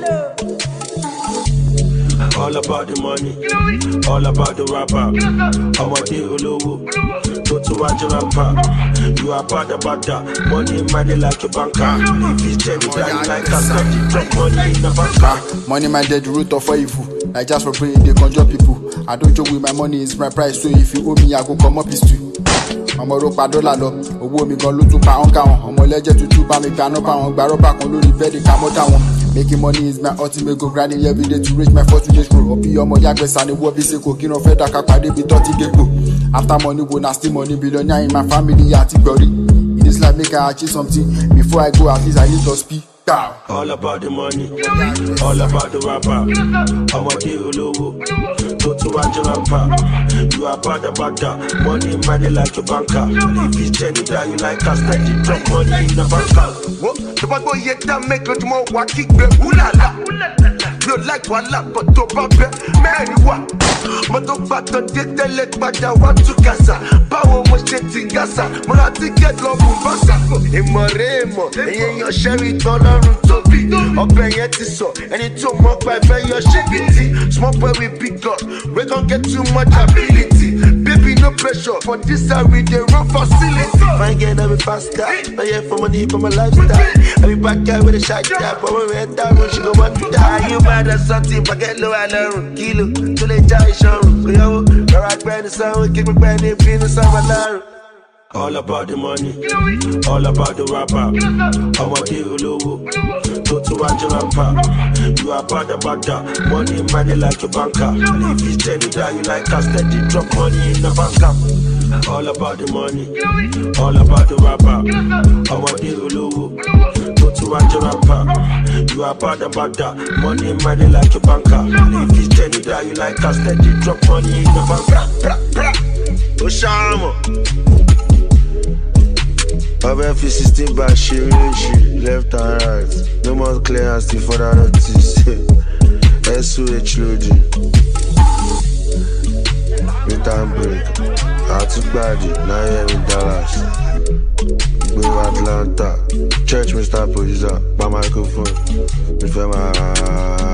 All about the money, all about the rapper. I'm a deal low, go to watch a rapper. You are bad about that. Money, money like a banker. If it's Jenny, that like a steady drop money in the banker. Money, my dead root of evil. I just for praying, they conjure people. I don't joke with my money, it's my price. So if you owe me, I go come up history. I'm a rope dollar up. Owó mi gan ló tún pa ọ̀nkà wọn. Ọmọ ẹlẹ́jẹ̀ tuntun bá mi gbaná pa wọn. Gba rọ́bà kan lórí bẹ́ẹ̀dì ká mọ́tà wọn. Making money is my ultimate goal. Grinding every day to reach my first today's goal. Ọ̀bí ọmọ yàgbẹ́ sani wọ́ bí seko. Kí n fẹ́ dàka pàdé bí tọ́tí gégbo. After money go na still money. Billionaire in my family àti gbọ̀rí. In this life make I achieve something. Before I go at least I need to speak. All about the money, all about the rapper. I'm a deal low, go to watch a rapper. You are bad about that. Money, money like a banker. If it's Jenny, that you like a steady drop money in the banker. What? The bad boy yet that make it more wacky, but oolala. You like one lap, but to bump Mary what? But don't back on the telek, but I want to Gaza. Power was jetting Gaza. Morati get love Mufasa. Imoremo, and your sherry dollar to be. Open yet is so, and it too much by your shitty. Small boy with big God, we don't get too much ability. Baby, no pressure, for this I read the rough facility. Fine girl, I'm faster. I have for money for my lifestyle. I be back guy with a shot tap, but when we head down, she go want to die. You bad at something, but get low and learn. Kilo, to the jai show. Yo, I grab the sound, kick me back, they feel the sound. All about the money, all about the rapper. I'm a deal low, go to watch a rapper. You are bad about that. Money, money like a banker. If it's Jenny, that you like a steady drop money in the banker. All about the money, all about the rapper. I'm a deal low, go to watch a rapper. You are bad about that. Money, money like a banker. If it's Jenny, that you like a steady drop money in the banker. Oshama. I've 16 by she left and right. No more clear and still further notice. SOH loading. Return break. I took body, now here in Dallas. Go Atlanta. Church Mr. Producer. My microphone.